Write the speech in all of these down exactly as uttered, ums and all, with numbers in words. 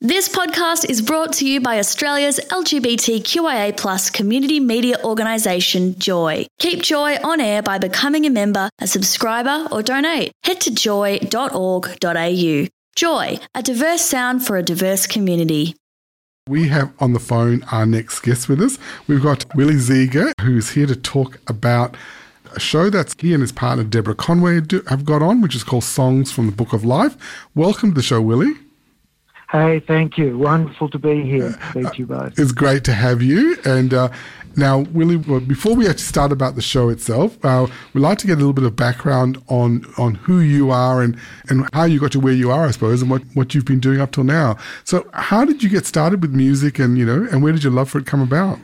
This podcast is brought to you by Australia's L G B T Q I A plus community media organisation, Joy. Keep Joy on air by becoming a member, a subscriber or donate. Head to joy dot org dot a u. Joy, a diverse sound for a diverse community. We have on the phone our next guest with us. We've got Willie Ziegler, who's here to talk about a show that he and his partner Deborah Conway do, have got on, which is called Songs from the Book of Life. Welcome to the show, Willie. Hey, thank you. Wonderful to be here. Thank you both. It's great to have you. And uh, now, Willie, well, before we actually start about the show itself, uh, we'd like to get a little bit of background on, on who you are and, and how you got to where you are, I suppose, and what, what you've been doing up till now. So how did you get started with music and, you know, and where did your love for it come about?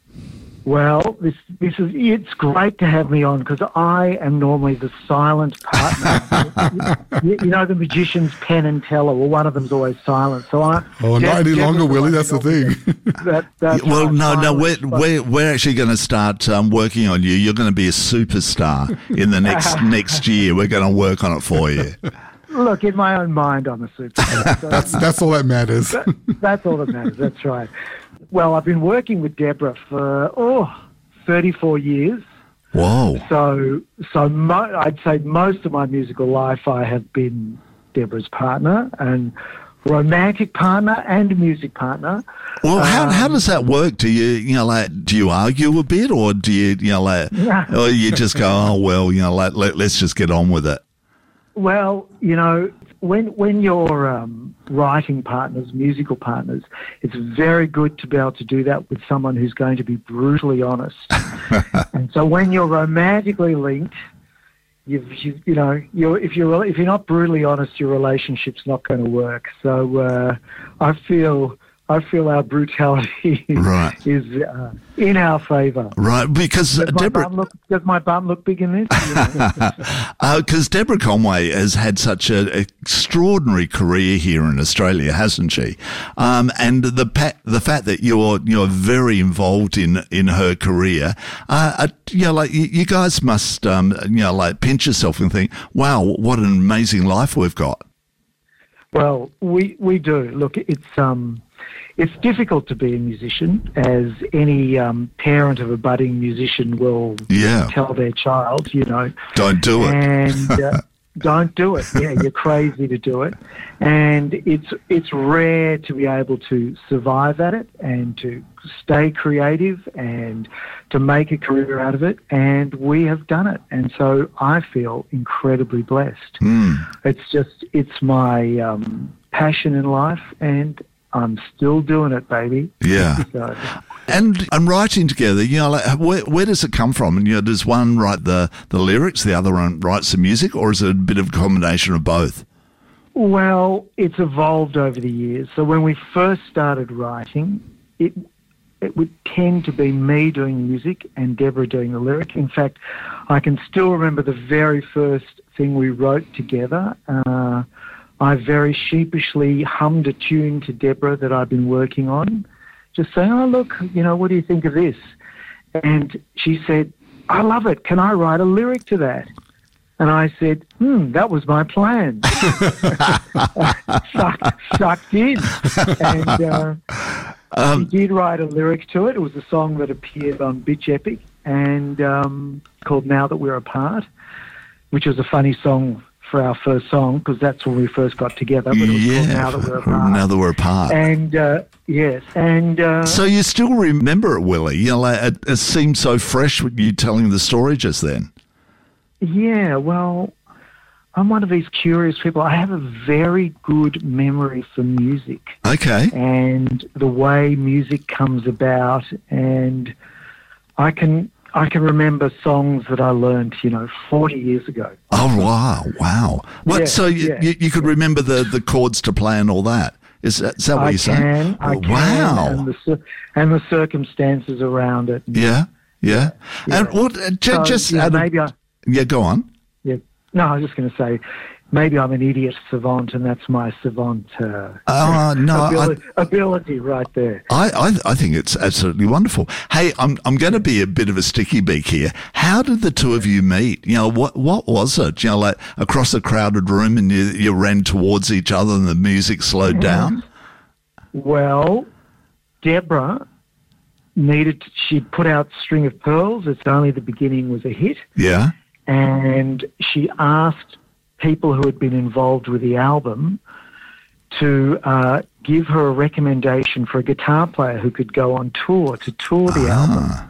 Well, this this is it's great to have me on because I am normally the silent partner. you, you know, the magician's Penn and Teller. Well, one of them's always silent. So I. Oh, not any longer, Willie. That's the thing. That, that's well, no, no. We're we're we're actually going to start um, working on you. You're going to be a superstar in the next next year. We're going to work on it for you. Look, in my own mind, I'm a superstar. So that's that's all that matters. that, that's all that matters. That's right. Well, I've been working with Deborah for, oh, thirty-four years. Whoa. So, so mo- I'd say most of my musical life I have been Deborah's partner and romantic partner and music partner. Well, how um, how does that work? Do you, you know, like, do you argue a bit or do you, you know, like, or you just go, oh, well, you know, like, let, let's just get on with it? Well, you know, when when you're um, writing partners, musical partners, it's very good to be able to do that with someone who's going to be brutally honest. And so when you're romantically linked, you've, you, you know, you're, if you're if you're not brutally honest, your relationship's not going to work. So uh, I feel. I feel our brutality is, right. is uh, in our favour. Right, because does Deborah... My look, does my bum look big in this? Because uh, Deborah Conway has had such an extraordinary career here in Australia, hasn't she? Um, and the pa- the fact that you're you're very involved in, in her career, uh, uh, you know, like you, you guys must, um, you know, like pinch yourself and think, wow, what an amazing life we've got. Well, we we do. Look, it's um. It's difficult to be a musician, as any um, parent of a budding musician will yeah. tell their child, you know. Don't do it. And uh, don't do it. Yeah, you're crazy to do it. And it's it's rare to be able to survive at it and to stay creative and to make a career out of it. And we have done it. And so I feel incredibly blessed. Mm. It's just, it's my um, passion in life, and I'm still doing it, baby. Yeah. So. And and writing together, you know, like, where where does it come from? And, you know, does one write the, the lyrics, the other one writes the music, or is it a bit of a combination of both? Well, it's evolved over the years. So when we first started writing, it it would tend to be me doing music and Deborah doing the lyric. In fact, I can still remember the very first thing we wrote together. Uh, I very sheepishly hummed a tune to Deborah that I'd been working on, just saying, oh, look, you know, what do you think of this? And she said, I love it. Can I write a lyric to that? And I said, hmm, that was my plan. sucked, sucked in. And uh, um, she did write a lyric to it. It was a song that appeared on Bitch Epic and um, called Now That We're Apart, which was a funny song for our first song, because that's when we first got together. But it was yeah, called Now That We're Apart. Now That We're Apart. And, uh, yes, and... Uh, so you still remember it, Willie? You know, like, it, it seemed so fresh with you telling the story just then. Yeah, well, I'm one of these curious people. I have a very good memory for music. Okay. And the way music comes about, and I can... I can remember songs that I learned, you know, forty years ago. Oh, wow, wow. What? Yeah, so you, yeah. you, you could remember the, the chords to play and all that? Is that, is that what I you're can, saying? I oh, can, wow. And the, and the circumstances around it. Yeah, yeah. yeah. And what, uh, j- so, just... yeah, out of, maybe I... Yeah, go on. Yeah. No, I was just going to say, maybe I'm an idiot savant, and that's my savant uh, uh, no, ability, I, ability right there. I, I, I think it's absolutely wonderful. Hey, I'm I'm going to be a bit of a sticky beak here. How did the two of you meet? You know, what what was it? You know, like across a crowded room, and you you ran towards each other, and the music slowed down. Well, Deborah needed, to, she'd put out String of Pearls. It's Only the Beginning was a hit. Yeah. And she asked people who had been involved with the album to uh, give her a recommendation for a guitar player who could go on tour to tour the Ah. album.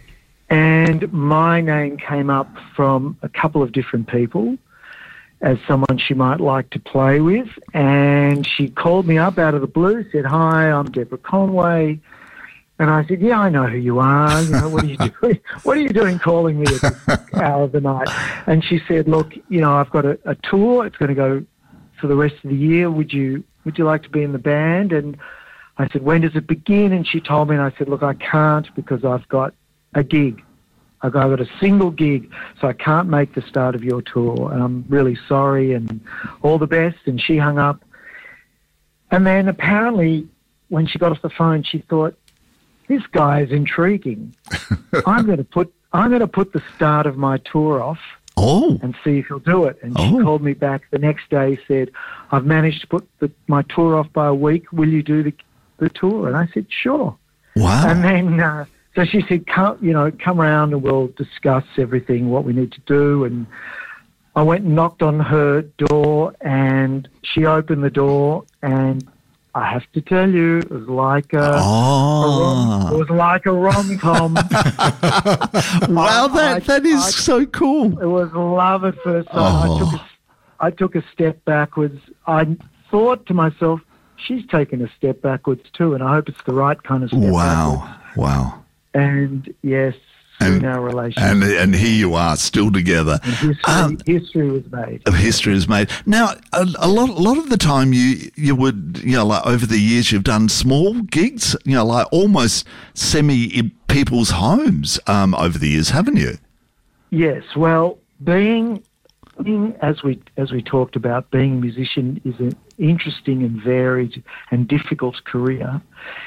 And my name came up from a couple of different people as someone she might like to play with. And she called me up out of the blue, said, "Hi, I'm Deborah Conway." And I said, "Yeah, I know who you are. You know, what are you doing? What are you doing calling me at this hour of the night?" And she said, "Look, you know, I've got a, a tour. It's going to go for the rest of the year. Would you would you like to be in the band?" And I said, "When does it begin?" And she told me, and I said, "Look, I can't because I've got a gig. I've got, I've got a single gig, so I can't make the start of your tour. And I'm really sorry, and all the best." And she hung up. And then apparently when she got off the phone, she thought, "This guy is intriguing. I'm going to put I'm going to put the start of my tour off Oh. and see if he'll do it." And she Oh. called me back the next day, said, "I've managed to put the, my tour off by a week. Will you do the the tour?" And I said, "Sure." Wow. And then uh, so she said, "Come, you know, come around and we'll discuss everything, what we need to do." And I went and knocked on her door, and she opened the door, and I have to tell you, it was like a, Oh. a rom, it was like a rom-com. Wow, I- that, that is I- so cool. It was love at first sight. Oh. I took a, I took a step backwards. I thought to myself, she's taken a step backwards too, and I hope it's the right kind of step backwards. Wow. Wow. And yes, And- in our relationship, And and here you are, still together. and history, Um, history was made. of history is made. Now, a, a lot, a lot of the time, you you would, you know, like over the years, you've done small gigs, you know, like almost semi in people's homes um, over the years, haven't you? Yes, well, being, being as we as we talked about, being a musician is an interesting and varied and difficult career.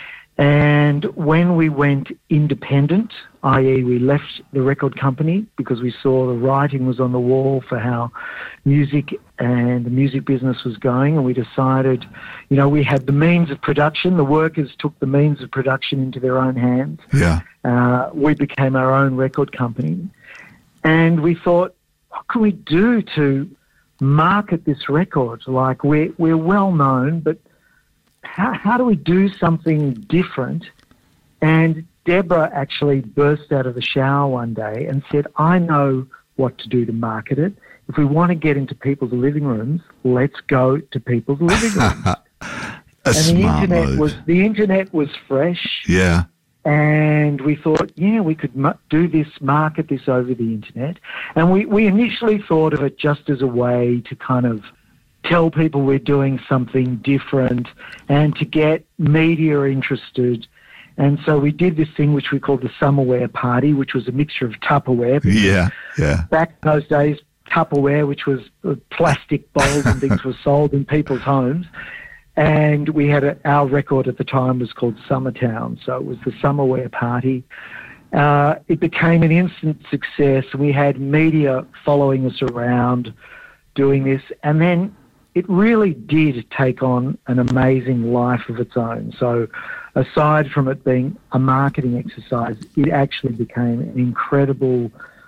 And when we went independent, that is we left the record company because we saw the writing was on the wall for how music and the music business was going, and we decided, you know, we had the means of production. The workers took the means of production into their own hands. Yeah. Uh, we became our own record company. And we thought, what can we do to market this record? Like, we're, we're well known, but how, how do we do something different? And Deborah actually burst out of the shower one day and said, "I know what to do to market it. If we want to get into people's living rooms, let's go to people's living rooms." A and the smart internet move. was the internet was fresh. Yeah. And we thought, yeah, we could mu- do this, market this over the internet. And we, we initially thought of it just as a way to kind of tell people we're doing something different and to get media interested. And so we did this thing which we called the Summerware Party, which was a mixture of Tupperware. Yeah. Yeah. Back in those days, Tupperware, which was uh, plastic bowls and things, was sold in people's homes. And we had a, our record at the time was called Summertown, so it was the Summerware Party. Uh, it became an instant success. We had media following us around doing this, and then it really did take on an amazing life of its own. So aside from it being a marketing exercise, it actually became an incredible,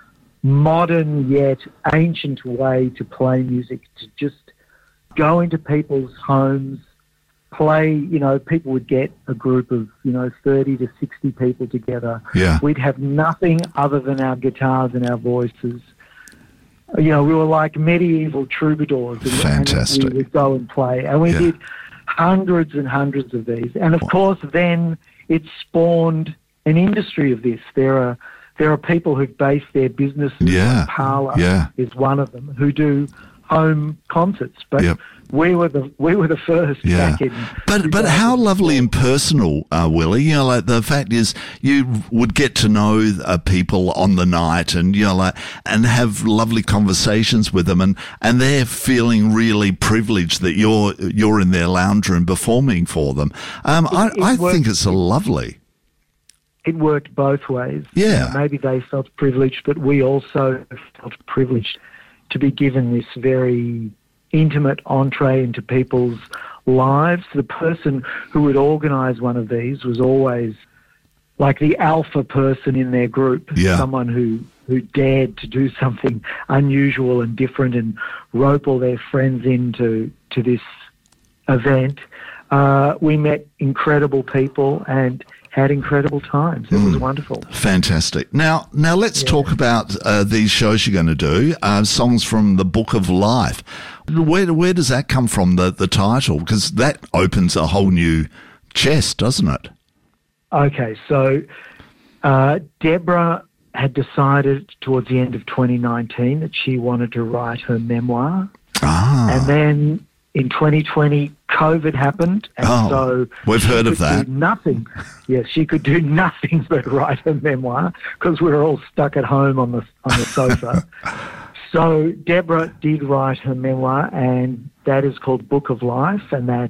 modern yet ancient way to play music, to just go into people's homes, play, you know, people would get a group of, you know, thirty to sixty people together. Yeah. We'd have nothing other than our guitars and our voices. You know, we were like medieval troubadours. And, Fantastic. and we would go and play. And we Yeah. did hundreds and hundreds of these. And, of course, then it spawned an industry of this. There are there are people who base their businesses Yeah. on Parlour Yeah. is one of them, who do home concerts. But Yep. we were the we were the first Yeah, back in. but but how lovely and personal, uh, Willie. You know, like the fact is, you would get to know uh, people on the night, and you know, like, and have lovely conversations with them, and, and they're feeling really privileged that you're you're in their lounge room performing for them. Um, I it I works- think it's a lovely. It worked both ways. Yeah. You know, maybe they felt privileged, but we also felt privileged to be given this very intimate entree into people's lives. The person who would organise one of these was always like the alpha person in their group, yeah. someone who, who dared to do something unusual and different and rope all their friends into to this event. Uh, we met incredible people and had incredible times. It mm. was wonderful. Fantastic. Now, now let's yeah. talk about uh, these shows you're going to do, uh, Songs from the Book of Life. Where where does that come from, the, the title? Because that opens a whole new chest, doesn't it? Okay, so uh, Deborah had decided towards the end of twenty nineteen that she wanted to write her memoir. Ah. And then in twenty twenty, COVID happened, and oh, so we've heard of that. Do nothing. Yes, she could do nothing but write her memoir because we were all stuck at home on the on the sofa. So Deborah did write her memoir, and that is called Book of Life, and that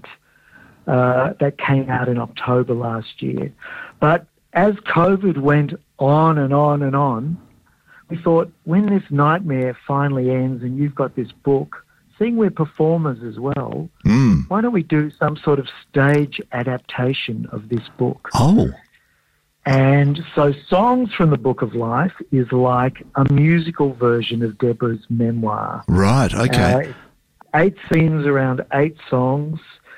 uh, that came out in October last year. But as COVID went on and on and on, we thought, when this nightmare finally ends and you've got this book, seeing we're performers as well, mm. why don't we do some sort of stage adaptation of this book? Oh. And so Songs from the Book of Life is like a musical version of Deborah's memoir. Right, okay. Uh, eight scenes around eight songs,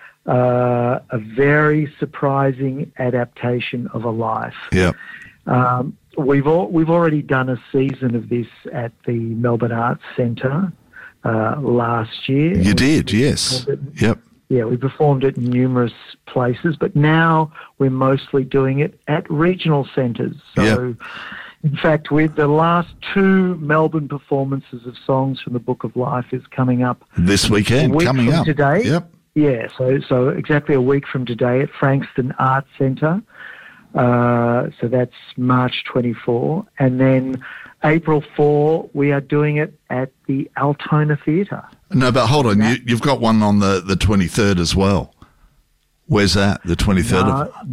uh, a very surprising adaptation of a life. Yeah. Um, we've all, we've already done a season of this at the Melbourne Arts Centre uh, last year. You did, yes. Yep. Yeah, we performed it in numerous places, but now we're mostly doing it at regional centres. So, yep. in fact, with the last two Melbourne performances of Songs from the Book of Life is coming up this weekend. A week coming from up today. Yep. Yeah, so so exactly a week from today at Frankston Arts Centre. Uh, so that's March twenty-fourth, and then April fourth we are doing it at the Altona Theatre. No, but hold on, you, you've got one on the, the twenty-third as well. Where's that, the twenty-third? No, of...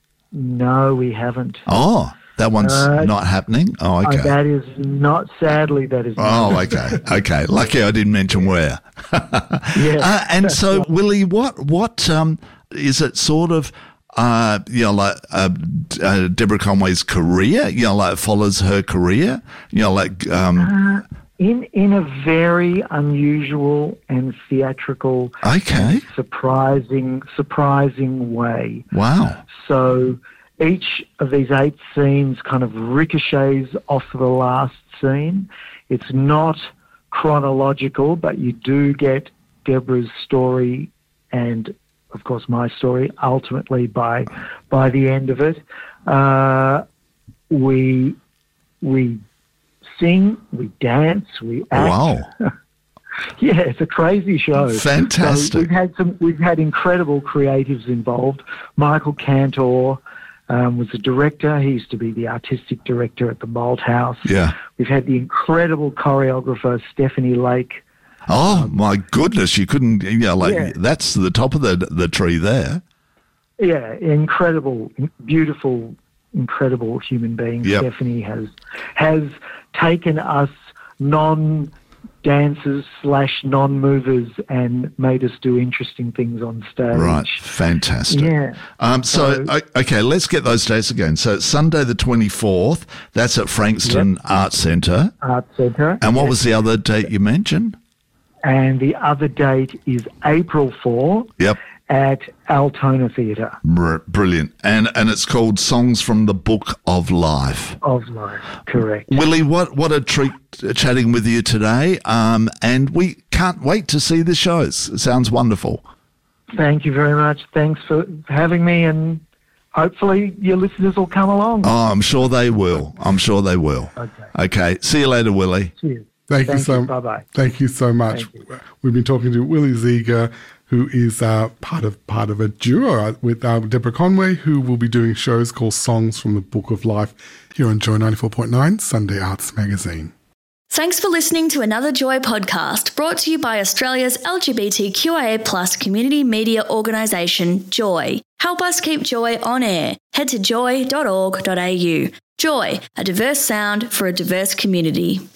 no we haven't. Oh, that one's uh, not happening? Oh, okay. Uh, that is not, sadly, that is not. Oh, okay, okay. Lucky I didn't mention where. Yeah. Uh, and so, Willie, what, what um, is it sort of... Uh, you know, like uh, uh, Deborah Conway's career, you know, like follows her career, you know, like um, uh, in in a very unusual and theatrical, okay, and surprising, surprising way. Wow! So each of these eight scenes kind of ricochets off the last scene. It's not chronological, but you do get Deborah's story and, of course, my story, ultimately by by the end of it. Uh, we we sing, we dance, we act. Wow. Yeah, it's a crazy show. Fantastic. So we've had some we've had incredible creatives involved. Michael Cantor um, was the director. He used to be the artistic director at the Malthouse. Yeah. We've had the incredible choreographer Stephanie Lake. Oh, my goodness, you couldn't, you know, like, yeah. that's the top of the the tree there. Yeah, incredible, beautiful, incredible human being. Yep. Stephanie has has taken us non-dancers slash non-movers and made us do interesting things on stage. Right, fantastic. Yeah. Um, so, So- okay, let's get those dates again. So, it's Sunday the twenty-fourth, that's at Frankston Arts Centre. Arts Centre. And what yes. was the other date you mentioned? And the other date is April fourth Yep. at Altona Theatre Br- brilliant. And and it's called Songs from the Book of Life. of Life. Correct. Willie, what, what a treat chatting with you today. Um, and we can't wait to see the shows. It sounds wonderful. Thank you very much. Thanks for having me, and hopefully your listeners will come along. Oh, I'm sure they will. I'm sure they will. Okay. Okay. See you later, Willie. Cheers. Thank, Thank you so you. Bye-bye. Thank you so much. Thank you. We've been talking to Willie Ziegler, who is uh, part of part of a duo with uh, Deborah Conway, who will be doing shows called Songs from the Book of Life here on Joy ninety-four point nine Sunday Arts Magazine. Thanks for listening to another Joy podcast brought to you by Australia's L G B T Q I A plus community media organisation, Joy. Help us keep Joy on air. Head to joy dot org dot a u. Joy, a diverse sound for a diverse community.